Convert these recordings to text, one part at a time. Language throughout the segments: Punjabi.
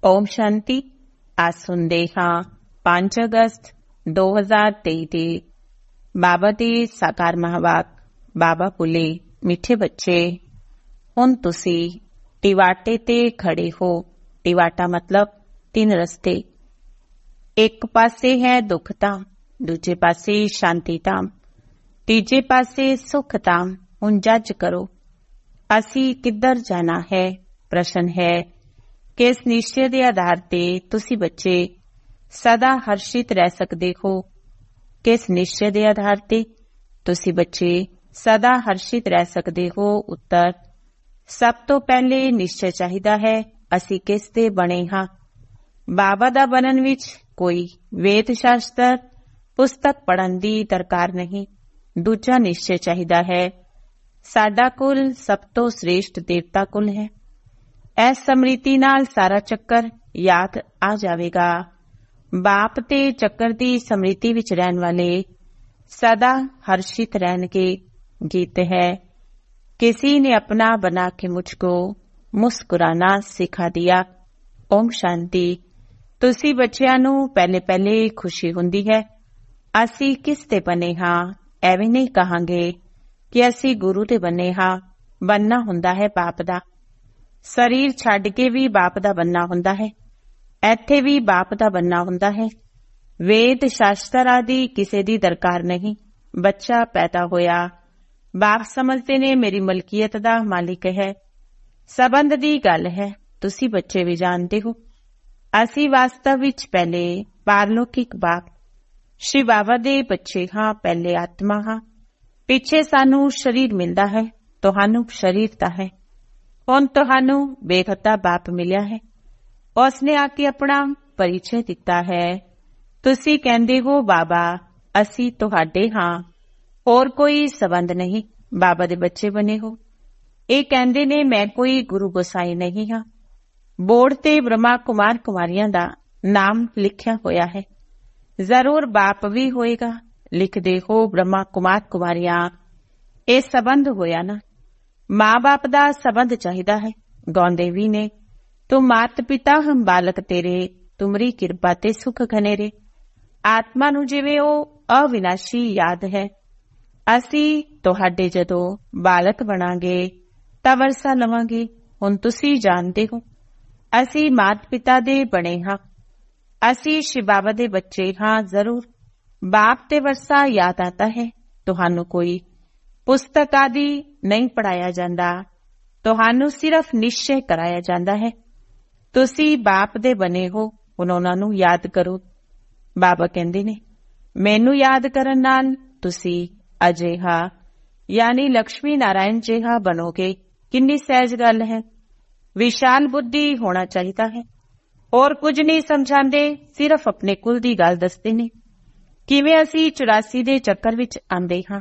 ਓਮ ਸ਼ਾਂਤੀ। ਅੱਜ ਸੁਣਦੇ ਹਾਂ 5 ਅਗਸਤ 2023 ਦੇ ਬਾਬਾ ਦੇ ਸਾਕਾਰ ਮਹਾਵਾਕ। ਬਾਬਾ ਬੋਲੇ, ਮਿੱਠੇ ਬੱਚੇ, ਹੁਣ ਤੁਸੀਂ ਟਿਵਾਟੇ ਤੇ ਖੜੇ ਹੋ। ਟਿਵਾਟਾ ਮਤਲਬ 3 ਰਸਤੇ। ਇੱਕ ਪਾਸੇ ਹੈ ਦੁੱਖ ਧਾਮ, ਦੂਜੇ ਪਾਸੇ ਸ਼ਾਂਤੀ ਧਾਮ, ਤੀਜੇ ਪਾਸੇ ਸੁੱਖ ਧਾਮ। ਹੁਣ ਜੱਜ ਕਰੋ, ਅਸੀਂ ਕਿੱਧਰ ਜਾਣਾ ਹੈ। ਪ੍ਰਸ਼ਨ ਹੈ, ਕਿਸ ਨਿਸ਼ਚੇ ਦੇ ਆਧਾਰ ਤੇ ਤੁਸੀਂ ਬੱਚੇ ਸਦਾ ਹਰਸ਼ਿਤ ਰਹਿ ਸਕਦੇ ਹੋ। ਕਿਸ ਨਿਸ਼ਚੇ ਦੇ ਆਧਾਰ ਤੇ ਤੁਸੀਂ ਬੱਚੇ ਸਦਾ ਹਰਸ਼ਿਤ ਰਹਿ ਸਕਦੇ ਹੋ। ਉੱਤਰ, ਸਭ ਤੋਂ ਪਹਿਲੇ ਨਿਸ਼ਚੈ ਚਾਹੀਦਾ ਹੈ ਅਸੀਂ ਕਿਸ ਦੇ ਬਣੇ ਹਾਂ। ਬਾਬਾ ਦਾ ਬਣਨ ਵਿੱਚ ਕੋਈ ਵੇਦ ਸ਼ਾਸਤਰ ਪੁਸਤਕ ਪੜ੍ਹਨ ਦੀ ਦਰਕਾਰ ਨਹੀਂ। ਦੂਜਾ ਨਿਸ਼ਚੈ ਚਾਹੀਦਾ ਹੈ ਸਾਡਾ ਕੁਲ ਸਭ ਤੋਂ ਸ੍ਰੇਸ਼ਟ ਦੇਵਤਾ ਕੁਲ ਹੈ। ਇਸ ਸਮ੍ਰਿਤੀ ਨਾਲ ਸਾਰਾ ਚੱਕਰ ਯਾਦ ਆ ਜਾਵੇਗਾ। ਬਾਪ ਤੇ ਚੱਕਰ ਦੀ ਸਮ੍ਰਿਤੀ ਵਿੱਚ ਰਹਿਣ ਵਾਲੇ ਸਦਾ ਹਰਸ਼ਿਤ ਰਹਿਣਗੇ। ਗੀਤ ਹੈ, किसी ने अपना बना के मुझको मुस्कुराना सिखा दिया। ਓਮ ਸ਼ਾਂਤੀ। ਤੁਸੀਂ ਬੱਚਿਆਂ ਨੂੰ ਪਹਿਲੇ ਖੁਸ਼ੀ ਹੁੰਦੀ ਹੈ ਅਸੀਂ ਕਿਸ ਦੇ ਬਣੇ ਹਾਂ। ਐਵੇਂ ਨਹੀਂ ਕਹਾਂਗੇ ਕਿ ਅਸੀਂ ਗੁਰੂ ਦੇ ਬਣੇ ਹਾਂ। ਬਣਨਾ ਹੁੰਦਾ ਹੈ ਬਾਪ ਦਾ। ਸਰੀਰ ਛੱਡ ਕੇ ਵੀ ਬਾਪ ਦਾ ਬਣਨਾ ਹੁੰਦਾ ਹੈ, ਇੱਥੇ ਵੀ ਬਾਪ ਦਾ ਬਣਨਾ ਹੁੰਦਾ ਹੈ। ਵੇਦ ਸ਼ਾਸਤਰ ਆਦਿ ਕਿਸੇ ਦੀ ਦਰਕਾਰ ਨਹੀਂ। ਬੱਚਾ ਪੈਦਾ ਹੋਇਆ, ਬਾਪ ਸਮਝਦੇ ਨੇ ਮੇਰੀ ਮਲਕੀਅਤ ਦਾ ਮਾਲਿਕ ਹੈ। ਸਬੰਧ ਦੀ ਗੱਲ ਹੈ, ਤੁਸੀਂ ਬੱਚੇ ਵੀ ਜਾਣਦੇ ਹੋ। ਅਸੀਂ ਵਾਸਤਵ ਵਿੱਚ ਪਹਿਲੇ ਪਾਰਲੌਕਿਕ ਬਾਪ ਸ਼੍ਰੀ ਬਾਬਾ ਦੇ ਬੱਚੇ ਹਾਂ। ਪਹਿਲੇ ਆਤਮਾ ਹਾਂ, ਪਿੱਛੇ ਸਾਨੂੰ ਸਰੀਰ ਮਿਲਦਾ ਹੈ। ਤੁਹਾਨੂੰ ਸਰੀਰ ਤਾਂ ਹੈ। ਹੁਣ ਤੁਹਾਨੂੰ ਬੇਖਤਾ ਬਾਪ ਮਿਲਿਆ ਹੈ। ਉਸਨੇ ਆ ਕੇ ਆਪਣਾ ਪਰਿਚੈ ਦਿੱਤਾ ਹੈ। ਤੁਸੀਂ ਕਹਿੰਦੇ ਹੋ ਬਾਬਾ ਅਸੀਂ ਤੁਹਾਡੇ ਹਾਂ, ਹੋਰ ਕੋਈ ਸਬੰਧ ਨਹੀਂ। ਬਾਬਾ ਦੇ ਬੱਚੇ ਬਣੇ ਹੋ। ਇਹ ਕਹਿੰਦੇ ਨੇ ਮੈਂ ਕੋਈ ਗੁਰੂ ਗੋਸਾਈ ਨਹੀਂ ਹਾਂ। ਬੋਰਡ ਤੇ ਬ੍ਰਹਮਾ ਕੁਮਾਰ ਕੁਮਾਰੀਆਂ ਦਾ ਨਾਮ ਲਿਖਿਆ ਹੋਇਆ ਹੈ। ਜ਼ਰੂਰ ਬਾਪ ਵੀ ਹੋਏਗਾ। ਲਿਖਦੇ ਹੋ ਬ੍ਰਹਮਾ ਕੁਮਾਰ ਕੁਮਾਰੀਆਂ। ਇਹ ਸਬੰਧ ਹੋਇਆ ਨਾ। ਮਾਂ ਬਾਪ ਦਾ ਸਬੰਧ ਚਾਹੀਦਾ ਹੈ। ਗਾਉਂਦੇ ਵੀ ਨੇ, ਤੁਮ ਮਾਤ ਪਿਤਾ ਹਮ ਬਾਲਕ ਤੇਰੇ, ਤੁਮਰੀ ਕਿਰਪਾ ਤੇ ਸੁਖ ਘਨੇਰੇ। ਆਤਮਾ ਨੂੰ ਜਿਵੇਂ ਉਹ ਅਵਿਨਾਸ਼ੀ ਯਾਦ ਹੈ। ਅਸੀਂ ਤੁਹਾਡੇ ਜਦੋਂ ਬਾਲਕ ਬਣਾਂਗੇ ਤਾਂ ਵਰਸਾ ਲਵਾਂਗੇ। ਹੁਣ ਤੁਸੀਂ ਜਾਣਦੇ ਹੋ ਅਸੀਂ ਮਾਤ ਪਿਤਾ ਦੇ ਬਣੇ ਹਾਂ। ਅਸੀਂ ਸ਼ਿਵ ਬਾਬਾ ਦੇ ਬੱਚੇ ਹਾਂ। ਜ਼ਰੂਰ ਬਾਪ ਤੇ ਵਰਸਾ ਯਾਦ ਆਤਾ ਹੈ। ਤੁਹਾਨੂੰ ਕੋਈ ਪੁਸਤਕ ਆਦਿ ਨਹੀਂ ਪੜ੍ਹਾਇਆ ਜਾਂਦਾ, ਤੁਹਾਨੂੰ ਸਿਰਫ ਨਿਸ਼ਚੈ ਕਰਾਇਆ ਜਾਂਦਾ ਹੈ। ਤੁਸੀਂ ਬਾਪ ਦੇ ਬਣੇ ਹੋ, ਹੁਣ ਉਹਨਾਂ ਨੂੰ ਯਾਦ ਕਰੋ। ਬਾਬਾ ਕਹਿੰਦੇ ਨੇ ਮੈਨੂੰ ਯਾਦ ਕਰਨ ਨਾਲ ਤੁਸੀਂ ਅਜਿਹਾ ਯਾਨੀ ਲਕਸ਼ਮੀ ਨਾਰਾਇਣ ਜਿਹਾ ਬਣੋਗੇ। ਕਿੰਨੀ ਸਹਿਜ ਗੱਲ ਹੈ। ਵਿਸ਼ਾਲ ਬੁੱਧੀ ਹੋਣਾ ਚਾਹੀਦਾ ਹੈ। ਹੋਰ ਕੁਝ ਨਹੀਂ ਸਮਝਾਉਂਦੇ, ਸਿਰਫ ਆਪਣੇ ਕੁਲ ਦੀ ਗੱਲ ਦੱਸਦੇ ਨੇ। ਕਿਵੇਂ ਅਸੀਂ 84 ਦੇ ਚੱਕਰ ਵਿੱਚ ਆਉਂਦੇ ਹਾਂ।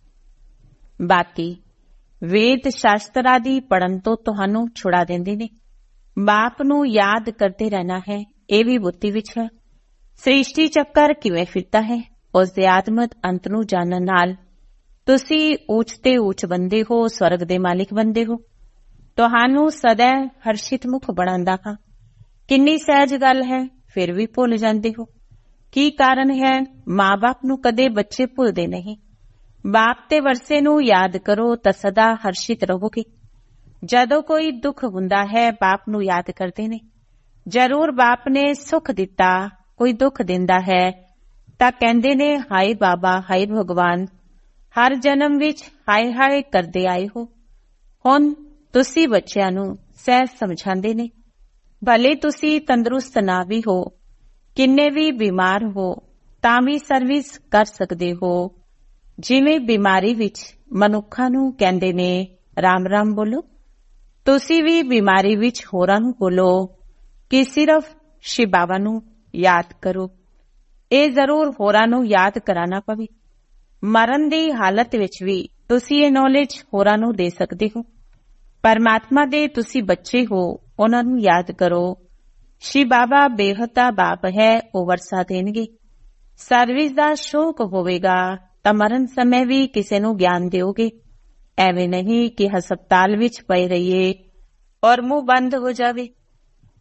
ਬਾਕੀ ਵੇਦ ਸ਼ਾਸਤਰ ਆਦਿ ਪੜ੍ਹਨ ਤੋਂ ਤੁਹਾਨੂੰ ਛੁਡਾ ਦਿੰਦੇ ਨੇ। ਬਾਪ ਨੂੰ ਯਾਦ ਕਰਦੇ ਰਹਿਣਾ ਹੈ, ਇਹ ਵੀ ਬੁੱਧੀ ਵਿੱਚ ਹੈ। ਸ੍ਰਿਸ਼ਟੀ ਚੱਕਰ ਕਿਵੇਂ ਫਿਰਦਾ ਹੈ, ਉਸ ਦੇ ਆਦਮਤ ਅੰਤ ਨੂੰ ਜਾਣਨ ਨਾਲ ਤੁਸੀਂ ਉੱਚ ਤੇ ਉੱਚ ਬੰਦੇ ਹੋ, ਸਵਰਗ ਦੇ ਮਾਲਿਕ ਬੰਦੇ ਹੋ। ਤੁਹਾਨੂੰ ਸਦਾ ਹਰਸ਼ਿਤ ਮੁਖ ਬਣਾਉਂਦਾ ਹਾਂ। ਕਿੰਨੀ ਸਹਿਜ ਗੱਲ ਹੈ, ਫਿਰ ਵੀ ਭੁੱਲ ਜਾਂਦੇ ਹੋ। ਕੀ ਕਾਰਨ ਹੈ? ਮਾਂ ਬਾਪ ਨੂੰ ਕਦੇ ਬੱਚੇ ਭੁੱਲਦੇ ਨਹੀਂ। ਬਾਪ ਤੇ ਵਰਸੇ ਨੂੰ ਯਾਦ ਕਰੋ ਤਾਂ ਸਦਾ ਹਰਸ਼ਿਤ ਰਹੋਗੇ। ਜਦੋਂ ਕੋਈ ਦੁੱਖ ਹੁੰਦਾ ਹੈ ਬਾਪ ਨੂੰ ਯਾਦ ਕਰਦੇ ਨੇ। ਜ਼ਰੂਰ ਬਾਪ ਨੇ ਸੁੱਖ ਦਿੱਤਾ, ਕੋਈ ਦੁੱਖ ਦਿੰਦਾ ਹੈ ਤਾਂ ਕਹਿੰਦੇ ਨੇ ਹਾਏ ਬਾਬਾ, ਹਾਏ ਭਗਵਾਨ, ਹਰ ਜਨਮ ਵਿੱਚ ਹਾਏ ਹਾਏ ਕਰਦੇ ਆਏ ਹੋ। ਹੁਣ ਤੁਸੀਂ ਬੱਚਿਆਂ ਨੂੰ ਸਹਿਜ ਸਮਝਾਉਂਦੇ ਨੇ। ਭਲੇ ਤੁਸੀਂ ਤੰਦਰੁਸਤ ਨਾ ਵੀ ਹੋ, ਕਿੰਨੇ ਵੀ ਬਿਮਾਰ ਹੋ ਤਾਂ ਵੀ ਸਰਵਿਸ ਕਰ ਸਕਦੇ ਹੋ। ਜਿਵੇਂ ਬਿਮਾਰੀ ਵਿੱਚ ਮਨੁੱਖਾਂ ਨੂੰ ਕਹਿੰਦੇ ਨੇ ਰਾਮ ਰਾਮ ਬੋਲੋ, ਤੁਸੀਂ ਵੀ ਬਿਮਾਰੀ ਵਿੱਚ ਹੋਰਾਂ ਨੂੰ ਬੋਲੋ ਕਿ ਸਿਰਫ ਸ਼ਿਵ ਬਾਬਾ ਨੂੰ ਯਾਦ ਕਰੋ। ਇਹ ਜ਼ਰੂਰ ਹੋਰਾਂ ਨੂੰ ਯਾਦ ਕਰਾਣਾ ਪਵੇ। ਮਰਨ ਦੀ ਹਾਲਤ ਵਿੱਚ ਵੀ ਤੁਸੀਂ ਇਹ ਨੌਲੇਜ ਹੋਰਾਂ ਨੂੰ ਦੇ ਸਕਦੇ ਹੋ। ਪਰਮਾਤਮਾ ਦੇ ਤੁਸੀਂ ਬੱਚੇ ਹੋ, ਉਹਨਾਂ ਨੂੰ ਯਾਦ ਕਰੋ। ਸ਼ਿਵ ਬਾਬਾ ਬੇਹੱਦ ਦਾ ਬਾਪ ਹੈ, ਉਹ ਵਰਸਾ ਦੇਣਗੇ। ਸਰਵਿਸ ਦਾ ਸ਼ੌਕ ਹੋਵੇਗਾ ਤਾਂ ਮਰਨ ਸਮੇਂ ਵੀ ਕਿਸੇ ਨੂੰ ਗਿਆਨ ਦਿਓਗੇ। ਐਵੇਂ ਨਹੀਂ ਕਿ ਹਸਪਤਾਲ ਵਿੱਚ ਪਏ ਰਹੀਏ ਔਰ ਮੂੰਹ ਬੰਦ ਹੋ ਜਾਵੇ।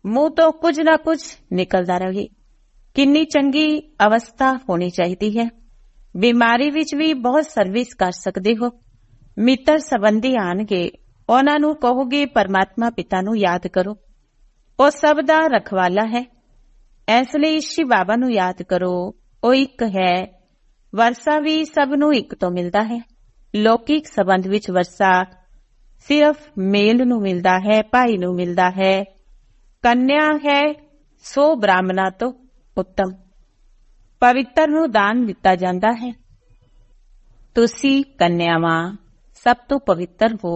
ਮੂੰਹ ਤੋਂ ਕੁਝ ਨਾ ਕੁਝ ਨਿਕਲਦਾ ਰਹੇ। ਕਿੰਨੀ ਚੰਗੀ ਅਵਸਥਾ ਹੋਣੀ ਚਾਹੀਦੀ ਹੈ। ਬਿਮਾਰੀ ਵਿੱਚ ਵੀ ਬਹੁਤ ਸਰਵਿਸ ਕਰ ਸਕਦੇ ਹੋ। ਮਿੱਤਰ ਸੰਬੰਧੀ ਆਣਗੇ, ਉਹਨਾਂ ਨੂੰ ਕਹੋਗੇ ਪਰਮਾਤਮਾ ਪਿਤਾ ਨੂੰ ਯਾਦ ਕਰੋ, ਉਹ ਸਭ ਦਾ ਰਖਵਾਲਾ ਹੈ। ਇਸ ਲਈ ਸ਼ਿਵ ਬਾਬਾ ਨੂੰ ਯਾਦ ਕਰੋ, ਉਹ ਇੱਕ ਹੈ। ਵਰਸਾ ਵੀ ਸਭ ਨੂੰ ਇੱਕ ਤੋਂ ਮਿਲਦਾ ਹੈ। ਲੌਕਿਕ ਸੰਬੰਧ ਵਿੱਚ ਵਰਸਾ ਸਿਰਫ ਮੇਲ ਨੂੰ ਮਿਲਦਾ ਹੈ, ਭਾਈ ਨੂੰ ਮਿਲਦਾ ਹੈ। ਕੰਨਿਆ ਹੈ ਸੋ ਬ੍ਰਾਹਮਣਾ ਤੋਂ ਉੱਤਮ। ਪਵਿੱਤਰ ਨੂੰ ਦਾਨ ਦਿੱਤਾ ਜਾਂਦਾ ਹੈ। ਤੁਸੀਂ ਕੰਨਿਆਵਾਂ ਸਭ ਤੋਂ ਪਵਿੱਤਰ ਹੋ।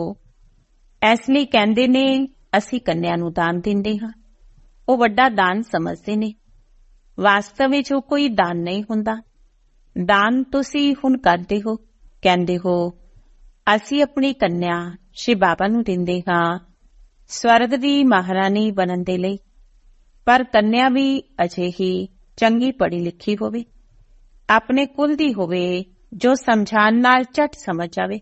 ਇਸ ਲਈ ਕਹਿੰਦੇ ਨੇ ਅਸੀਂ ਕੰਨਿਆ ਨੂੰ ਦਾਨ ਦਿੰਦੇ ਹਾਂ। ਉਹ ਵੱਡਾ ਦਾਨ ਸਮਝਦੇ ਨੇ। ਵਾਸਤਵ ਵਿੱਚ ਉਹ ਕੋਈ ਦਾਨ ਨਹੀਂ ਹੁੰਦਾ। ਦਾਨ ਤੁਸੀਂ ਹੁਣ ਕਰਦੇ ਹੋ, ਕਹਿੰਦੇ ਹੋ ਅਸੀਂ ਆਪਣੀ ਕੰਨਿਆ ਸ਼ਿਵ ਬਾਬਾ ਨੂੰ ਦਿੰਦੇ ਹਾਂ ਸਵਰਗ ਦੀ ਮਹਾਰਾਣੀ ਬਣਨ ਦੇ ਲਈ। ਪਰ ਕੰਨਿਆ ਵੀ ਅਜਿਹੀ ਚੰਗੀ ਪੜ੍ਹੀ ਲਿਖੀ ਹੋਵੇ, ਆਪਣੇ ਕੁਲ ਦੀ ਹੋਵੇ, ਜੋ ਸਮਝਾਉਣ ਨਾਲ ਝਟ ਸਮਝ ਜਾਵੇ।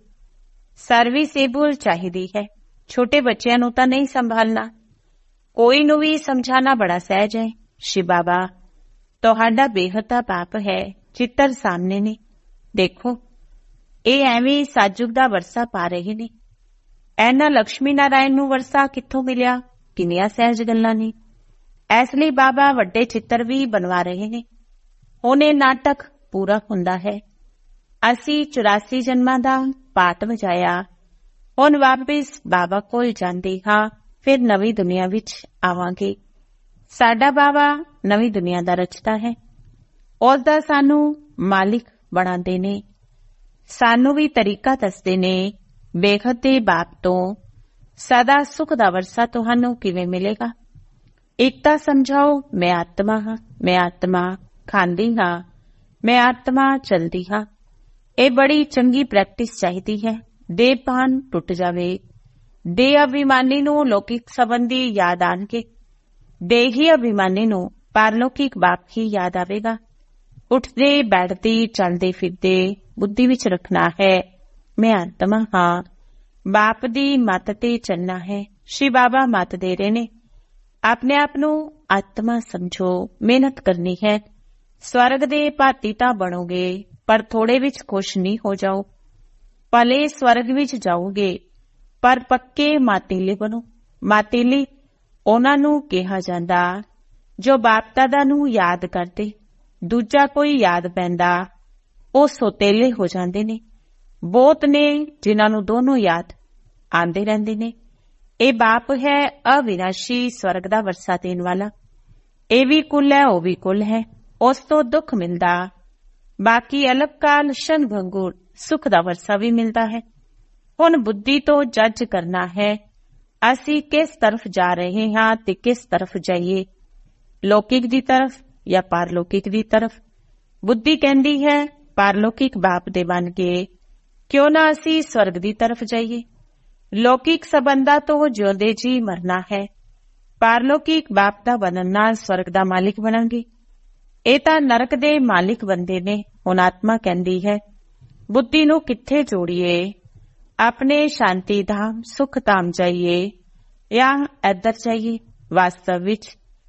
ਸਰਵਿਸੇਬਲ ਚਾਹੀਦੀ ਹੈ। ਛੋਟੇ ਬੱਚਿਆਂ ਨੂੰ ਤਾਂ ਨਹੀਂ ਸੰਭਾਲਣਾ, ਕੋਈ ਨੂੰ ਵੀ ਸਮਝਾਣਾ ਬੜਾ ਸਹਿਜ ਹੈ। ਸ਼ਿਵ ਬਾਬਾ ਤੁਹਾਡਾ ਬੇਹੱਦ ਦਾ ਬਾਪ ਹੈ। ਚਿੱਤਰ ਸਾਹਮਣੇ ਨੇ, ਦੇਖੋ ਇਹ ਐਵੇਂ ਸਾਜੁਗ ਦਾ ਵਰਸਾ ਪਾ ਰਹੇ ਨੇ। ਐਨਾ ਲక్ష్ਮੀ ਨਾਰਾਇਣ ਨੂੰ ਵਰਸਾ ਕਿੱਥੋਂ ਮਿਲਿਆ? ਕਿੰਨੀਆਂ ਸਹਿਜ ਗੱਲਾਂ ਨੇ। ਇਸ ਲਈ ਬਾਬਾ ਵੱਡੇ ਚਿੱਤਰ ਵੀ ਬਣਵਾ ਰਹੇ ਨੇ। ਹੁਣ ਇਹ ਨਾਟਕ ਪੂਰਾ ਹੁੰਦਾ ਹੈ। ਅਸੀਂ 84 ਜਨਮਾਂ ਦਾ ਪਾਠ ਵਜਾਇਆ। ਹੁਣ ਵਾਪਿਸ ਬਾਬਾ ਕੋਲ ਜਾਂਦੇ ਹਾਂ। ਫਿਰ ਨਵੀਂ ਦੁਨੀਆ ਵਿੱਚ ਆਵਾਂਗੇ। ਸਾਡਾ ਬਾਬਾ ਨਵੀਂ ਦੁਨੀਆ ਦਾ ਰਚਦਾ ਹੈ। ਉਸ ਦਾ ਸਾਨੂੰ ਮਾਲਿਕ ਬਣਾਉਂਦੇ ਨੇ। ਸਾਨੂੰ ਵੀ ਤਰੀਕਾ ਦੱਸਦੇ ਨੇ। ਬੇਖਤ ਦੇ ਬਾਪ ਤੋਂ ਸਦਾ ਸੁਖ ਦਾ ਵਰਸਾ ਤੁਹਾਨੂੰ ਕਿਵੇਂ ਮਿਲੇਗਾ? ਇੱਕ ਤਾਂ ਸਮਝਾਓ ਮੈਂ ਆਤਮਾ ਹਾਂ, ਮੈਂ ਆਤਮਾ ਖਾਂਦੀ ਹਾਂ, ਮੈਂ ਆਤਮਾ ਚਲਦੀ ਹਾਂ। ਇਹ ਬੜੀ ਚੰਗੀ ਪ੍ਰੈਕਟਿਸ ਚਾਹੀਦੀ ਹੈ। ਦੇਹਪਾਨ ਟੁੱਟ ਜਾਵੇ। ਦੇਹ ਅਭਿਮਾਨੀ ਨੂੰ ਲੌਕਿਕ ਸੰਬੰਧੀ ਯਾਦ ਆਣਗੇ। ਦੇਹੀ ਅਭਿਮਾਨੀ ਨੂੰ ਪਾਰਲੌਕਿਕ ਬਾਪ ਹੀ ਯਾਦ ਆਵੇਗਾ। ਉੱਠਦੇ ਬੈਠਦੇ ਚੱਲਦੇ ਫਿਰਦੇ ਬੁੱਧੀ ਵਿੱਚ ਰੱਖਣਾ ਹੈ ਮੈਂ ਆਤਮਾ ਹਾਂ। ਬਾਪ ਦੀ ਮੱਤ ਤੇ ਚੱਲਣਾ ਹੈ। ਸ਼ਿਵ ਬਾਬਾ ਮੱਤ ਦੇ ਰਹੇ ਨੇ। ਆਪਣੇ ਆਪ ਨੂੰ ਆਤਮਾ ਸਮਝੋ, ਮਿਹਨਤ ਕਰਨੀ ਹੈ। ਸਵਰਗ ਦੇ ਭਾਤੀ ਤਾਂ ਬਣੋਗੇ, ਪਰ ਥੋੜੇ ਵਿੱਚ ਖੁਸ਼ ਨਹੀਂ ਹੋ ਜਾਓ। ਭਲੇ ਸਵਰਗ ਵਿੱਚ ਜਾਓਗੇ, ਪਰ ਪੱਕੇ ਮਾਤੀਲੇ ਬਣੋ। ਮਾਤੀਲੀ ਉਹਨਾਂ ਨੂੰ ਕਿਹਾ ਜਾਂਦਾ ਜੋ ਬਾਪ ਦਾਦਾ ਨੂੰ ਯਾਦ ਕਰਦੇ। ਦੂਜਾ ਕੋਈ ਯਾਦ ਪੈਂਦਾ ਉਹ ਸੋਤੇਲੇ ਹੋ ਜਾਂਦੇ ਨੇ। ਬਹੁਤ ਨੇ ਜਿਨ੍ਹਾਂ ਨੂੰ ਦੋਨੋਂ ਯਾਦ ਆਉਂਦੇ ਰਹਿੰਦੇ ਨੇ। ਇਹ ਬਾਪ ਹੈ ਅਵਿਨਾਸ਼ੀ, ਸਵਰਗ ਦਾ ਵਰਸਾ ਦੇਣ ਵਾਲਾ। ਇਹ ਵੀ ਕੁਲ ਹੈ, ਉਹ ਵੀ ਕੁਲ ਹੈ। ਉਸ ਤੋਂ ਦੁੱਖ ਮਿਲਦਾ, ਬਾਕੀ ਅਲਪ ਕਾਲ ਸ਼ਨ ਭੰਗੁਰ ਸੁਖ ਦਾ ਵਰਸਾ ਵੀ ਮਿਲਦਾ ਹੈ। ਹੁਣ ਬੁੱਧੀ ਤੋਂ ਜੱਜ ਕਰਨਾ ਹੈ ਅਸੀਂ ਕਿਸ ਤਰਫ ਜਾ ਰਹੇ ਹਾਂ ਤੇ ਕਿਸ ਤਰਫ ਜਾਈਏ, ਲੌਕਿਕ ਦੀ ਤਰਫ ਜਾਂ ਪਾਰਲੌਕਿਕ ਦੀ ਤਰਫ। ਬੁੱਧੀ ਕਹਿੰਦੀ ਹੈ ਪਾਰਲੌਕਿਕ ਬਾਪ ਦੇ ਬਣ ਕੇ ਕਿਉਂ ਨਾ ਅਸੀਂ ਸਵਰਗ ਦੀ ਤਰਫ ਜਾਈਏ। ਲੌਕਿਕ ਸੰਬੰਧਾਂ ਤੋਂ ਜਿਉਂਦੇ ਜੀ ਮਰਨਾ ਹੈ। ਪਾਰਲੌਕਿਕ ਬਾਪ ਦਾ ਬਣਨ ਨਾਲ ਸਵਰਗ ਦਾ ਮਾਲਿਕ ਬਣਾਂਗੇ। ਇਹ ਤਾਂ ਨਰਕ ਦੇ ਮਾਲਿਕ ਬੰਦੇ ਨੇ। ਹੁਣ ਆਤਮਾ ਕਹਿੰਦੀ ਹੈ ਬੁੱਧੀ ਨੂੰ ਕਿੱਥੇ ਜੋੜੀਏ? ਆਪਣੇ ਸ਼ਾਂਤੀ ਧਾਮ ਸੁਖ ਧਾਮ ਜਾਈਏ ਜਾਂ ਇੱਧਰ ਜਾਈਏ? ਵਾਸਤਵ ਵਿੱਚ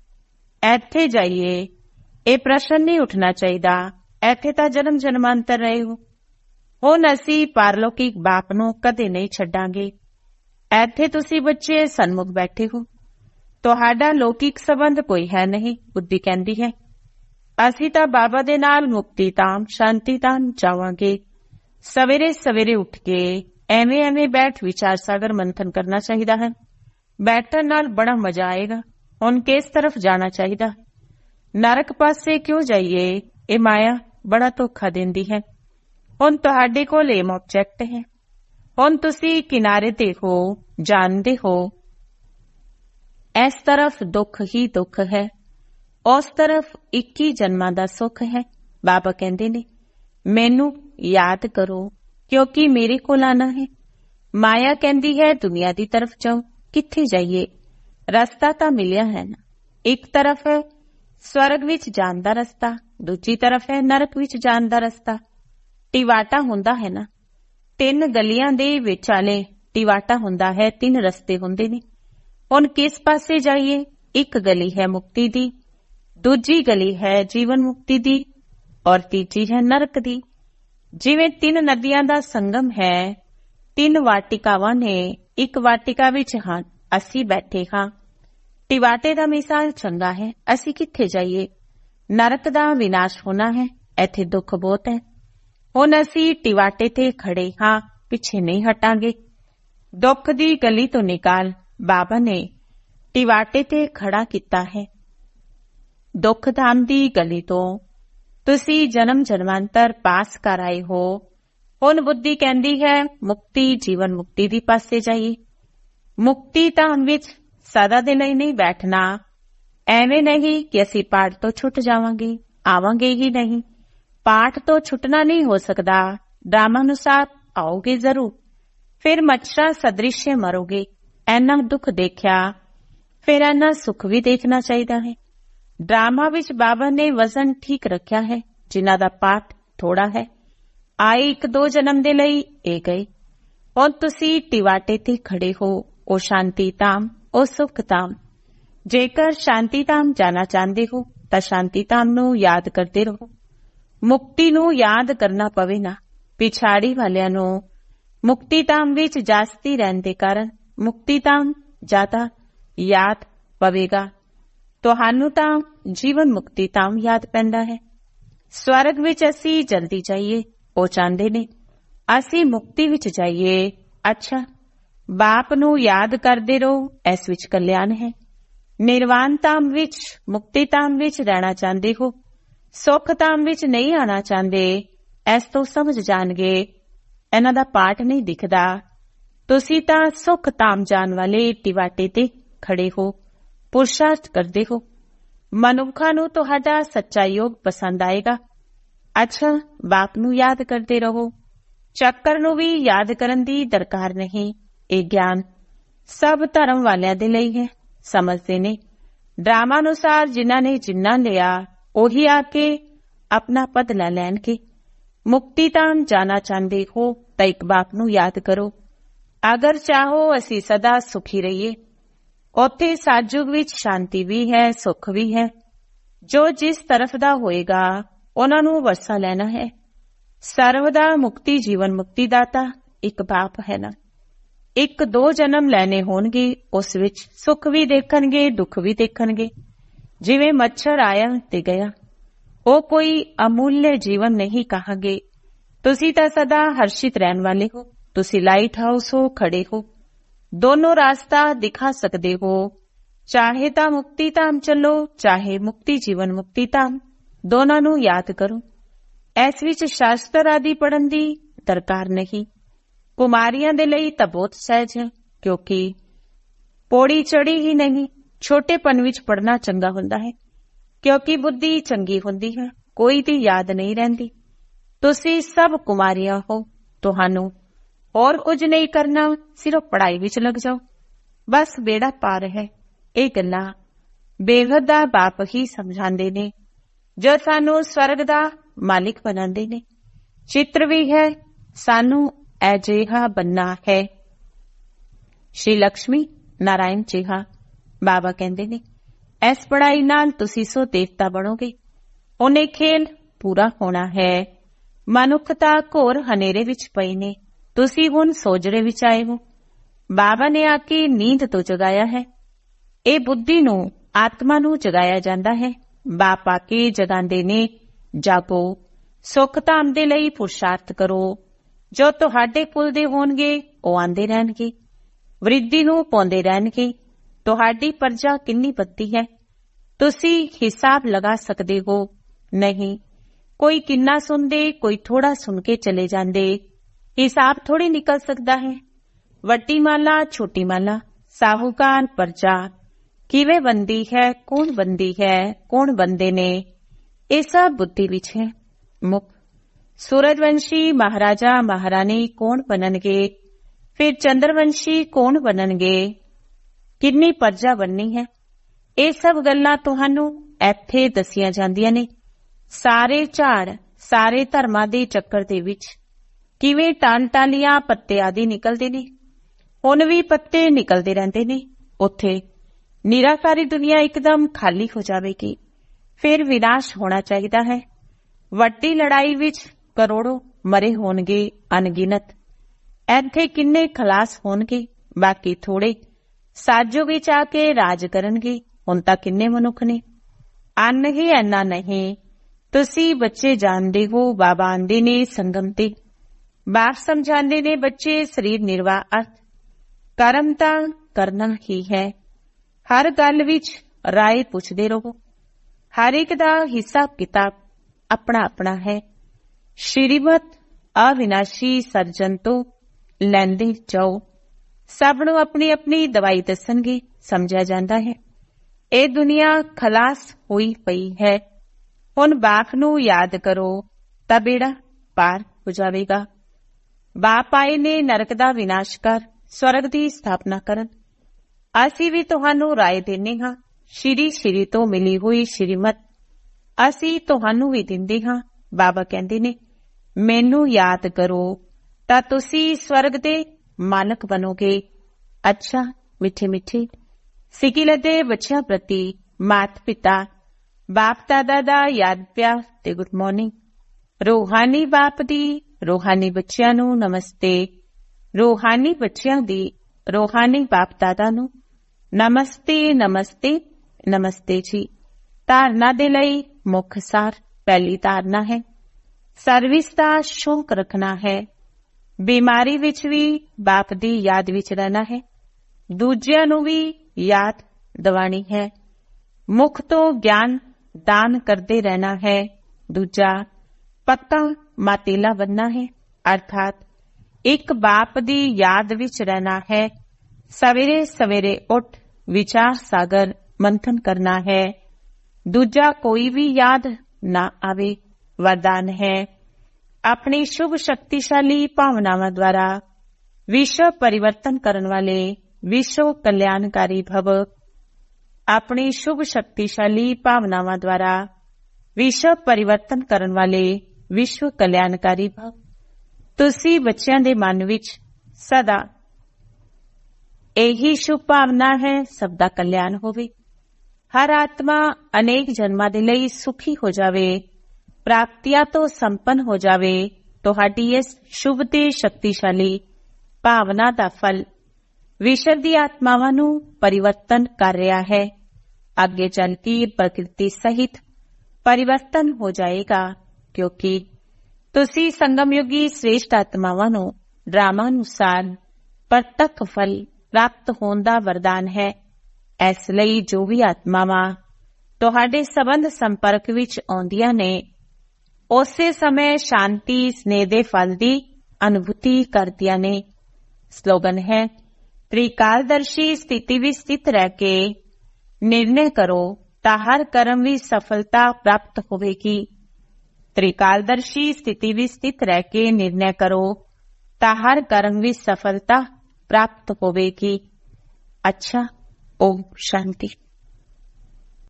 ਇੱਥੇ ਜਾਈਏ। ਇਹ ਪ੍ਰਸ਼ਨ ਨਹੀਂ ਉੱਠਣਾ ਚਾਹੀਦਾ ਇੱਥੇ ਤਾਂ ਜਨਮ ਜਨਮਾਂਤਰ ਰਹੇ ਹੋ। ਹੁਣ ਅਸੀਂ ਪਾਰਲੌਕਿਕ ਬਾਪ ਨੂੰ ਕਦੇ ਨਹੀਂ ਛੱਡਾਂਗੇ। ਇੱਥੇ ਤੁਸੀਂ ਬੱਚੇ ਸਨਮੁਖ ਬੈਠੇ ਹੋ, ਤੁਹਾਡਾ ਲੌਕਿਕ ਸੰਬੰਧ ਕੋਈ ਹੈ ਨਹੀਂ। ਬੁੱਧੀ ਕਹਿੰਦੀ ਹੈ ਅਸੀਂ ਤਾਂ ਬਾਬਾ ਦੇ ਨਾਲ ਮੁਕਤੀ ਧਾਮ ਸ਼ਾਂਤੀ ਧਾਮ ਜਾਵਾਂਗੇ। ਸਵੇਰੇ ਸਵੇਰੇ ਉੱਠ ਕੇ ਐਵੇਂ ਬੈਠ ਵਿਚਾਰ ਸਾਗਰ ਮੰਥਨ ਕਰਨਾ ਚਾਹੀਦਾ ਹੈ। ਬੈਠਣ ਨਾਲ ਬੜਾ ਮਜ਼ਾ ਆਏਗਾ। ਹੁਣ ਕਿਸ ਤਰਫ ਜਾਣਾ ਚਾਹੀਦਾ? ਨਰਕ ਪਾਸੇ ਕਿਉਂ ਜਾਈਏ? ਇਹ ਮਾਇਆ ਬੜਾ ਧੋਖਾ ਦਿੰਦੀ ਹੈ। ਹੁਣ ਤੁਹਾਡੇ ਕੋਲ ਏਮ ਆਬਜੈਕਟ ਹੈ। ਹੁਣ ਤੁਸੀਂ ਕਿਨਾਰੇ ਤੇ ਹੋ, ਜਾਣਦੇ ਹੋ ਇਸ ਤਰਫ ਦੁੱਖ ਹੀ ਦੁੱਖ ਹੈ, ਉਸ ਤਰਫ 21 ਜਨਮਾਂ ਦਾ ਸੁੱਖ ਹੈ। ਬਾਬਾ ਕਹਿੰਦੇ ਨੇ ਮੈਨੂੰ ਯਾਦ ਕਰੋ ਕਿਉਂਕਿ ਮੇਰੇ ਕੋਲ ਆਣਾ ਹੈ। ਮਾਇਆ ਕਹਿੰਦੀ ਹੈ ਦੁਨੀਆ ਦੀ ਤਰਫ ਜਾਓ। ਕਿੱਥੇ ਜਾਈਏ? ਰਸਤਾ ਤਾਂ ਮਿਲਿਆ ਹੈ ਨਾ। ਇੱਕ ਤਰਫ ਹੈ ਸਵਰਗ ਵਿੱਚ ਜਾਣ ਦਾ ਰਸਤਾ, ਦੂਜੀ ਤਰਫ ਹੈ ਨਰਕ ਵਿੱਚ ਜਾਣ ਦਾ ਰਸਤਾ। ਟਿਵਾਟਾ ਹੁੰਦਾ ਹੈ ਨਾ, 3 ਗਲੀਆਂ ਦੇ ਵਿਚਾਲੇ ਟਿਵਾਟਾ ਹੁੰਦਾ ਹੈ, 3 ਰਸਤੇ ਹੁੰਦੇ ਨੇ। ਹੁਣ ਕਿਸ ਪਾਸੇ ਜਾਈਏ? ਇੱਕ ਗਲੀ ਹੈ ਮੁਕਤੀ ਦੀ, ਦੂਜੀ ਗਲੀ ਹੈ ਜੀਵਨ ਮੁਕਤੀ ਦੀ, ਔਰ ਤੀਜੀ ਹੈ ਨਰਕ ਦੀ। ਜਿਵੇਂ 3 ਨਦੀਆਂ ਦਾ ਸੰਗਮ ਹੈ, 3 ਵਾਟਿਕਾਵਾਂ ਨੇ, ਇੱਕ ਵਾਟਿਕਾ ਵਿੱਚ ਹਾਂ ਅਸੀਂ ਬੈਠੇ ਹਾਂ। ਟਿਵਾਟੇ ਦਾ ਮਿਸਾਲ ਚੰਗਾ ਹੈ, ਅਸੀਂ ਕਿੱਥੇ ਜਾਈਏ? ਨਰਕ ਦਾ ਵਿਨਾਸ਼ ਹੋਣਾ ਹੈ, ਇੱਥੇ ਦੁੱਖ ਬਹੁਤ ਹੈ। ਹੁਣ ਅਸੀਂ ਟਿਵਾਟੇ ਤੇ ਖੜੇ ਹਾਂ, ਪਿੱਛੇ ਨਹੀਂ ਹਟਾਂਗੇ। ਦੁੱਖ ਦੀ ਗਲੀ ਤੋਂ ਨਿਕਾਲ ਬਾਬਾ ਨੇ ਟਿਵਾਟੇ ਤੇ ਖੜਾ ਕੀਤਾ ਹੈ। ਦੁੱਖ ਧਾਮ ਦੀ ਗਲੀ ਤੋਂ ਤੁਸੀਂ ਜਨਮ ਜਨਮਾਂਤਰ ਪਾਸ ਕਰ ਆਏ ਹੋ। ਹੁਣ ਬੁੱਧੀ ਕਹਿੰਦੀ ਹੈ ਮੁਕਤੀ ਜੀਵਨ ਮੁਕਤੀ ਦੀ ਪਾਸੇ ਜਾਈਏ। ਮੁਕਤੀ ਧਾਮ ਵਿੱਚ ਸਦਾ ਦੇ ਲਈ ਨਹੀਂ ਬੈਠਣਾ। ਐਵੇਂ ਨਹੀਂ ਕਿ ਅਸੀਂ ਪਾਠ ਤੋਂ ਛੁੱਟ ਜਾਵਾਂਗੇ, ਆਵਾਂਗੇ ਹੀ ਨਹੀਂ। ਪਾਠ ਤੋਂ ਛੁੱਟਣਾ ਨਹੀਂ ਹੋ ਸਕਦਾ। ਡਰਾਮਾ ਅਨੁਸਾਰ ਆਓਗੇ ਜ਼ਰੂਰ, ਫਿਰ ਮੱਛਰਾਂ ਸਦ੍ਰਿਸ਼ ਮਰੋਗੇ। ਐਨਾ ਦੁੱਖ ਦੇਖਿਆ, ਫਿਰ ਐਨਾ ਸੁੱਖ ਵੀ ਦੇਖਣਾ ਚਾਹੀਦਾ ਹੈ। ਡਰਾਮਾ ਵਿੱਚ ਬਾਬਾ ਨੇ ਵਜ਼ਨ ਠੀਕ ਰੱਖਿਆ ਹੈ। ਜਿਨ੍ਹਾਂ ਦਾ ਪਾਠ ਥੋੜਾ ਹੈ, ਆਏ 1-2 ਜਨਮ ਦੇ ਲਈ, ਇਹ ਗਏ। ਹੁਣ ਤੁਸੀਂ ਟਿਵਾਟੇ ਤੇ ਖੜੇ ਹੋ। ਉਹ ਸ਼ਾਂਤੀ ਧਾਮ, ਉਹ ਸੁਖ ਧਾਮ। ਜੇਕਰ ਸ਼ਾਂਤੀ ਧਾਮ ਜਾਣਾ ਚਾਹੁੰਦੇ ਹੋ ਤਾਂ ਸ਼ਾਂਤੀ ਧਾਮ ਨੂੰ ਯਾਦ ਕਰਦੇ ਰਹੋ। ਮੁਕਤੀ ਨੂੰ ਯਾਦ ਕਰਨਾ ਪਵੇ ਨਾ। ਪਿਛਾੜੀ ਵਾਲਿਆਂ ਨੂੰ ਮੁਕਤੀ ਧਾਮ ਵਿੱਚ ਜਾਸਤੀ ਰਹਿਣ ਦੇ ਕਾਰਨ ਮੁਕਤੀ ਧਾਮ ਜ਼ਿਆਦਾ ਯਾਦ ਪਵੇਗਾ। ਤੁਹਾਨੂੰ ਤਾਂ ਜੀਵਨ ਮੁਕਤੀ ਧਾਮ ਯਾਦ ਪੈਂਦਾ ਹੈ। ਸਵਰਗ ਵਿੱਚ ਅਸੀਂ ਜਲਦੀ ਜਾਈਏ, ਉਹ ਚਾਹੁੰਦੇ ਨੇ ਅਸੀਂ ਮੁਕਤੀ ਵਿੱਚ ਜਾਈਏ। ਅੱਛਾ, ਬਾਪ ਨੂੰ ਯਾਦ ਕਰਦੇ ਰਹੋ, ਇਸ ਵਿੱਚ ਕਲਿਆਣ ਹੈ। ਨਿਰਵਾਣ ਧਾਮ ਵਿੱਚ, ਮੁਕਤੀ ਧਾਮ ਵਿੱਚ ਰਹਿਣਾ ਚਾਹੁੰਦੇ ਹੋ, ਸੁੱਖ ਧਾਮ ਵਿੱਚ ਨਹੀਂ ਆਣਾ ਚਾਹੁੰਦੇ, ਇਸ ਤੋਂ ਸਮਝ ਜਾਣਗੇ ਇਹਨਾਂ ਦਾ ਪਾਠ ਨਹੀਂ ਦਿਖਦਾ। ਤੁਸੀਂ ਤਾਂ ਸੁੱਖ ਧਾਮ ਜਾਣ ਵਾਲੇ ਟਿਵਾਟੇ ਤੇ ਖੜੇ ਹੋ, ਪੁਰਸ਼ਾਰਥ ਕਰਦੇ ਹੋ। ਮਨੁੱਖਾਂ ਨੂੰ ਤੁਹਾਡਾ ਸੱਚਾ ਯੋਗ ਪਸੰਦ ਆਏਗਾ। ਅੱਛਾ, ਬਾਪ ਨੂੰ ਯਾਦ ਕਰਦੇ ਰਹੋ। ਚੱਕਰ ਨੂੰ ਵੀ ਯਾਦ ਕਰਨ ਦੀ ਦਰਕਾਰ ਨਹੀਂ। ਇਹ ਗਿਆਨ ਸਭ ਧਰਮ ਵਾਲਿਆਂ ਦੇ ਲਈ ਹੈ, ਸਮਝਦੇ ਨੇ। ਡਰਾਮਾ ਅਨੁਸਾਰ ਜਿਨ੍ਹਾਂ ਨੇ ਜਿੰਨਾ ਲਿਆ ਉਹੀ ਆ ਕੇ ਆਪਣਾ ਪਦ ਲੈ ਲੈਣਗੇ। ਮੁਕਤੀ ਧਾਮ ਜਾਣਾ ਚਾਹੁੰਦੇ ਹੋ ਤਾਂ ਇੱਕ ਬਾਪ ਨੂੰ ਯਾਦ ਕਰੋ। ਅਗਰ ਚਾਹੋ ਅਸੀਂ ਸਦਾ ਸੁਖੀ ਰਹੀਏ, ਉੱਥੇ ਸਾਜੁਗ ਵਿੱਚ ਸ਼ਾਂਤੀ ਵੀ ਹੈ, ਸੁੱਖ ਵੀ ਹੈ। ਜੋ ਜਿਸ ਤਰਫ ਦਾ ਹੋਏਗਾ ਉਹਨਾਂ ਨੂੰ ਵਰਸਾ ਲੈਣਾ ਹੈ। ਸਰਵ ਦਾ ਮੁਕਤੀ ਜੀਵਨ ਮੁਕਤੀ ਦਾਤਾ ਇੱਕ ਬਾਪ ਹੈ ਨਾ। 1-2 ਜਨਮ ਲੈਣੇ ਹੋਣਗੇ, ਉਸ ਵਿੱਚ ਸੁੱਖ ਵੀ ਦੇਖਣਗੇ, ਦੁੱਖ ਵੀ ਦੇਖਣਗੇ। ਜਿਵੇਂ ਮੱਛਰ ਆਇਆ ਤੇ ਗਿਆ, ਉਹ ਕੋਈ ਅਮੁੱਲ ਜੀਵਨ ਨਹੀਂ ਕਹਾਂਗੇ। ਤੁਸੀਂ ਤਾਂ ਸਦਾ ਹਰਸ਼ਿਤ ਰਹਿਣ ਵਾਲੇ ਹੋ। ਤੁਸੀਂ ਲਾਈਟ ਹਾਊਸ ਹੋ, ਖੜੇ ਹੋ, ਦੋਨੋਂ ਰਾਸਤਾ ਦਿਖਾ ਸਕਦੇ ਹੋ। ਚਾਹੇ ਤਾਂ ਮੁਕਤੀ ਧਾਮ ਚੱਲੋ, ਚਾਹੇ ਮੁਕਤੀ ਜੀਵਨ ਮੁਕਤੀ ਧਾਮ, ਦੋਨਾਂ ਨੂੰ ਯਾਦ ਕਰੋ। ਇਸ ਵਿੱਚ ਸ਼ਾਸਤਰ ਆਦਿ ਪੜ੍ਹਨ ਦੀ ਦਰਕਾਰ ਨਹੀਂ। ਕੁਮਾਰੀਆਂ ਦੇ ਲਈ ਤਾਂ ਬਹੁਤ ਸਹਿਜ ਹੈ, ਕਿਉਂਕਿ ਪੌੜੀ ਚੜੀ ਹੀ ਨਹੀਂ। ਛੋਟੇਪਨ ਵਿੱਚ ਪੜ੍ਹਨਾ ਚੰਗਾ ਹੁੰਦਾ ਹੈ, ਕਿਉਂਕਿ ਬੁੱਧੀ ਚੰਗੀ ਹੁੰਦੀ ਹੈ, ਕੋਈ ਦੀ ਯਾਦ ਨਹੀਂ ਰਹਿੰਦੀ। ਤੁਸੀਂ ਸਭ ਕੁਮਾਰੀਆਂ ਹੋ, ਤੁਹਾਨੂੰ ਹੋਰ ਕੁਝ ਨਹੀਂ ਕਰਨਾ, ਸਿਰਫ ਪੜ੍ਹਾਈ ਵਿੱਚ ਲੱਗ ਜਾਓ, ਬਸ ਬੇੜਾ ਪਾਰ ਹੈ। ਇਹ ਗੱਲਾਂ ਬੇਹੱਦ ਦਾ ਬਾਪ ਹੀ ਸਮਝਾਉਂਦੇ ਨੇ, ਜੋ ਸਾਨੂੰ ਸਵਰਗ ਦਾ ਮਾਲਿਕ ਬਣਾਉਂਦੇ ਨੇ। ਚਿੱਤਰ ਵੀ ਹੈ, ਸਾਨੂੰ ਅਜਿਹਾ ਬਣਨਾ ਹੈ। ਸ਼੍ਰੀ ਲਕਸ਼ਮੀ ਨਾਰਾਇਣ ਜਿਹਾ ਬਾਬਾ ਕਹਿੰਦੇ ਨੇ, ਇਸ ਪੜ੍ਹਾਈ ਨਾਲ ਤੁਸੀਂ ਸੋ ਦੇਵਤਾ ਬਣੋਗੇ। ਉਹਨੇ ਖੇਲ ਪੂਰਾ ਹੋਣਾ ਹੈ। ਮਨੁੱਖਤਾ ਘੋਰ ਹਨੇਰੇ ਵਿੱਚ ਪਈ ਨੇ, ਤੁਸੀਂ ਹੁਣ ਸੋਜਰੇ ਵਿੱਚ ਆਏ ਹੋ। ਬਾਬਾ ਨੇ ਆ ਕੇ ਨੀਂਦ ਤੋਂ ਜਗਾਇਆ ਹੈ। ਇਹ ਬੁੱਧੀ ਨੂੰ, ਆਤਮਾ ਨੂੰ ਜਗਾਇਆ ਜਾਂਦਾ ਹੈ। ਬਾਪ ਆ ਕੇ ਜਗਾਉਂਦੇ ਨੇ, ਜਾਗੋ, ਸੁੱਖ ਧਾਮ ਦੇ ਲਈ ਪੁਰਸ਼ਾਰਥ ਕਰੋ। ਜੋ ਤੁਹਾਡੇ ਕੁਲ ਦੇ ਹੋਣਗੇ ਉਹ ਆਉਂਦੇ ਰਹਿਣਗੇ, ਵਰਿੱਧੀ ਨੂੰ ਪਾਉਂਦੇ ਰਹਿਣਗੇ। ਤੁਹਾਡੀ ਪਰਜਾ ਕਿੰਨੀ ਵੱਧਦੀ ਹੈ, ਤੁਸੀਂ ਹਿਸਾਬ ਲਗਾ ਸਕਦੇ ਹੋ? ਨਹੀਂ, ਕੋਈ ਕਿੰਨਾ ਸੁਣਦੇ, ਕੋਈ ਥੋੜਾ ਸੁਣ ਕੇ ਚਲੇ ਜਾਂਦੇ। ਹਿਸਾਬ ਥੋੜੀ ਨਿਕਲ ਸਕਦਾ ਹੈ। ਵੱਡੀ ਮਾਲਾ, ਛੋਟੀ ਮਾਲਾ, ਸਾਹੂਕਾਰ, ਪਰਜਾ ਕਿਵੇਂ ਬਣਦੀ ਹੈ, ਕੌਣ ਬਣਦੀ ਹੈ, ਕੌਣ ਬਣਦੇ ਨੇ, ਇਹ ਸਭ ਬੁੱਧੀ ਵਿੱਚ ਹੈ। ਮੁੱਖ ਸੂਰਜਵੰਸ਼ੀ ਮਹਾਰਾਜਾ ਮਹਾਰਾਣੀ ਕੌਣ ਬਣਨਗੇ, ਫਿਰ ਚੰਦਰਵੰਸ਼ੀ ਕੌਣ ਬਣਨਗੇ, ਕਿੰਨੀ ਪਰਜਾ ਬਣਨੀ ਹੈ, ਇਹ ਸਭ ਗੱਲਾਂ ਤੁਹਾਨੂੰ ਇੱਥੇ ਦੱਸੀਆਂ ਜਾਂਦੀਆਂ ਨੇ। ਸਾਰੇ ਝਾੜ, ਸਾਰੇ ਧਰਮਾਂ ਦੇ ਚੱਕਰ ਦੇ ਵਿੱਚ ਕਿਵੇਂ ਟਾਲੀਆਂ ਪੱਤੇ ਆਦਿ ਨਿਕਲਦੇ ਨੇ, ਹੁਣ ਵੀ ਪੱਤੇ ਨਿਕਲਦੇ ਰਹਿੰਦੇ ਨੇ। ਉੱਥੇ ਨਿਰਾਕਾਰੀ ਦੁਨੀਆ ਇੱਕਦਮ ਖਾਲੀ ਹੋ ਜਾਵੇਗੀ। ਫਿਰ ਵਿਨਾਸ਼ ਹੋਣਾ ਚਾਹੀਦਾ ਹੈ। ਵੱਡੀ ਲੜਾਈ ਵਿੱਚ ਕਰੋੜੋਂ ਮਰੇ ਹੋਣਗੇ, ਅਣਗਿਣਤ। ਇੱਥੇ ਕਿੰਨੇ ਖਲਾਸ ਹੋਣਗੇ, ਬਾਕੀ ਥੋੜੇ ਸਾਜੋ ਵਿੱਚ ਆ ਕੇ ਰਾਜ ਕਰਨਗੇ। ਹੁਣ ਤਾਂ ਕਿੰਨੇ ਮਨੁੱਖ ਨੇ। ਅੰਨ ਹੀ ਇੰਨਾ ਨਹੀਂ। ਤੁਸੀਂ ਬੱਚੇ ਜਾਣਦੇ ਹੋ, ਬਾਬਾ ਆਂਦੇ ਨੇ ਸੰਗਮ ਤੇ। ਬਾਪ ਸਮਝਾਉਂਦੇ ਨੇ ਬੱਚੇ ਸਰੀਰ ਨਿਰਵਾਹ ਅਰਥ ਕਰਮ ਤਾਂ ਕਰਨਾ ਹੀ ਹੈ। ਹਰ ਗੱਲ ਵਿੱਚ ਰਾਏ ਪੁੱਛਦੇ ਰਹੋ। ਹਰ ਇੱਕ ਦਾ ਹਿਸਾਬ ਕਿਤਾਬ ਆਪਣਾ ਆਪਣਾ ਹੈ। ਸ਼੍ਰੀਮਤ ਅਵਿਨਾਸ਼ੀ ਸਰਜਨ ਤੋਂ ਲੈਂਦੇ ਜਾਓ। ਸਭ ਨੂੰ ਆਪਣੀ ਆਪਣੀ ਦਵਾਈ ਦੱਸਣਗੇ। ਸਮਝਿਆ ਜਾਂਦਾ ਹੈ ਇਹ ਦੁਨੀਆ ਖਲਾਸ ਹੋਈ ਪਈ ਹੈ। ਹੁਣ ਬਾਪ ਨੂੰ ਯਾਦ ਕਰੋ ਤਾਂ ਬੇੜਾ ਪਾਰ ਹੋ ਜਾਵੇਗਾ। ਬਾਪ ਆਏ ਨੇ ਨਰਕ ਦਾ ਵਿਨਾਸ਼ ਕਰ ਸਵਰਗ ਦੀ ਸਥਾਪਨਾ ਕਰਨ। ਅਸੀਂ ਵੀ ਤੁਹਾਨੂੰ ਰਾਏ ਦਿੰਦੇ ਹਾਂ। ਸ਼੍ਰੀ ਤੋਂ ਮਿਲੀ ਹੋਈ ਸ਼੍ਰੀਮਤ ਅਸੀਂ ਤੁਹਾਨੂੰ ਵੀ ਦਿੰਦੇ ਹਾਂ। ਬਾਬਾ ਕਹਿੰਦੇ ਨੇ ਮੈਨੂੰ ਯਾਦ ਕਰੋ ਤਾਂ ਤੁਸੀਂ ਸਵਰਗ ਦੇ ਮਾਲਕ ਬਣੋਗੇ। ਅੱਛਾ ਮਿੱਠੇ ਮਿੱਠੇ ਸਿੱਕਿਲ ਦੇ ਬੱਚਿਆਂ ਪ੍ਰਤੀ ਮਾਤ ਪਿਤਾ ਬਾਪ ਦਾਦਾ ਦਾ ਯਾਦ ਪਿਆਰ ਤੇ ਗੁੱਡ ਮਾਰਨਿੰਗ। ਰੂਹਾਨੀ ਬਾਪ ਦੀ ਰੂਹਾਨੀ ਬੱਚਿਆਂ ਨੂੰ ਨਮਸਤੇ। ਰੂਹਾਨੀ ਬੱਚਿਆਂ ਦੀ ਰੂਹਾਨੀ ਬਾਪ ਦਾਦਾ ਨੂੰ ਨਮਸਤੇ ਨਮਸਤੇ ਨਮਸਤੇ ਜੀ। ਧਾਰਨਾ ਦੇ ਲਈ ਮੁੱਖ ਸਾਰ ਪਹਿਲੀ ਧਾਰਨਾ ਹੈ ਸਰਵਿਸ ਦਾ ਸ਼ੌਕ ਰੱਖਣਾ ਹੈ। ਬਿਮਾਰੀ ਵਿੱਚ ਵੀ ਬਾਪ ਦੀ ਯਾਦ ਵਿੱਚ ਰਹਿਣਾ ਹੈ। ਦੂਜਿਆਂ ਨੂੰ ਵੀ ਯਾਦ ਦਿਵਾਣੀ ਹੈ। ਮੁਖ ਤੋਂ ਗਿਆਨ ਦਾਨ ਕਰਦੇ ਰਹਿਣਾ ਹੈ। ਦੂਜਾ ਪੱਕਾ ਮਾਤੀਲਾ ਬਣਨਾ ਹੈ ਅਰਥਾਤ ਇੱਕ ਬਾਪ ਦੀ ਯਾਦ ਵਿੱਚ ਰਹਿਣਾ ਹੈ। ਸਵੇਰੇ ਸਵੇਰੇ ਉੱਠ ਵਿਚਾਰ ਸਾਗਰ ਮੰਥਨ ਕਰਨਾ ਹੈ। ਦੂਜਾ ਕੋਈ ਵੀ ਯਾਦ ਨਾ ਆਵੇ ਵਰਦਾਨ ਹੈ। ਆਪਣੀ ਸ਼ੁਭ ਸ਼ਕਤੀਸ਼ਾਲੀ ਭਾਵਨਾਵਾਂ ਦੁਆਰਾ ਵਿਸ਼ਵ ਪਰਿਵਰਤਨ ਕਰਨ ਵਾਲੇ ਵਿਸ਼ਵ ਕਲਿਆਣਕਾਰੀ ਭਵ। ਆਪਣੀ ਸ਼ੁਭ ਸ਼ਕਤੀਸ਼ਾਲੀ ਭਾਵਨਾਵਾਂ ਦੁਆਰਾ ਵਿਸ਼ਵ ਪਰਿਵਰਤਨ ਕਰਨ ਵਾਲੇ ਵਿਸ਼ਵ ਕਲਿਆਣਕਾਰੀ ਭਵ। ਤੁਸੀਂ ਬੱਚਿਆਂ ਦੇ ਮਨ ਵਿੱਚ ਸਦਾ ਇਹੀ ਸ਼ੁਭ ਭਾਵਨਾ ਹੈ ਸਭ ਦਾ ਕਲਿਆਣ ਹੋਵੇ। ਹਰ ਆਤਮਾ ਅਨੇਕ ਜਨਮਾਂ ਦੇ ਲਈ ਸੁਖੀ ਹੋ ਜਾਵੇ, ਪ੍ਰਾਪਤੀਆਂ ਤੋਂ ਸੰਪੰਨ ਹੋ ਜਾਵੇ। ਤੁਹਾਡੀ ਇਸ ਸ਼ੁਭ ਤੇ ਸ਼ਕਤੀਸ਼ਾਲੀ ਭਾਵਨਾ ਦਾ ਫਲ ਵਿਸ਼ਵ ਦੀ ਆਤਮਾਵਾਂ ਨੂੰ ਪਰਿਵਰਤਨ ਕਰ ਰਿਹਾ ਹੈ। ਅੱਗੇ ਚੱਲ ਕੇ ਪ੍ਰਕਿਰਤੀ ਸਹਿਤ ਪਰਿਵਰਤਨ ਹੋ ਜਾਏਗਾ ਕਿਉਂਕਿ ਤੁਸੀਂ ਸੰਗਮਯੁਗੀ ਸ੍ਰੇਸ਼ਟ ਆਤਮਾਵਾਂ ਨੂੰ ਡਰਾਮਾ ਅਨੁਸਾਰ ਪ੍ਰਤੱਖ ਫਲ ਪ੍ਰਾਪਤ ਹੋਣ ਦਾ ਵਰਦਾਨ ਹੈ। ਇਸ ਲਈ ਜੋ ਵੀ ਆਤਮਾਵਾਂ ਤੁਹਾਡੇ ਸੰਬੰਧ ਸੰਪਰਕ ਵਿੱਚ ਆਉਂਦੀਆਂ ਨੇ ਉਸੇ ਸਮੇਂ ਸ਼ਾਂਤੀ ਸਨੇਹ ਦੇ ਫਲ ਦੀ ਅਨੁਭੂਤੀ ਕਰਦੀਆਂ ਨੇ। ਸਲੋਗਨ ਹੈ ਤ੍ਰਿਕਾਲਦਰਸ਼ੀ ਸਥਿਤੀ ਵਿੱਚ ਸਥਿਤ ਰਹਿ ਕੇ ਨਿਰਣੇ ਕਰੋ ਤਾਂ ਹਰ ਕਰਮ ਵਿੱਚ ਸਫਲਤਾ ਪ੍ਰਾਪਤ ਹੋਵੇਗੀ। ਤ੍ਰਿਕਾਲਦਰਸ਼ੀ ਸਥਿਤੀ ਵਿੱਚ ਸਥਿਤ ਰਹਿ ਕੇ ਨਿਰਣੇ ਕਰੋ ਤਾਂ ਹਰ ਕਰਮ ਵਿੱਚ ਸਫਲਤਾ ਪ੍ਰਾਪਤ ਹੋਵੇਗੀ। ਅੱਛਾ ਓਮ ਸ਼ਾਂਤੀ।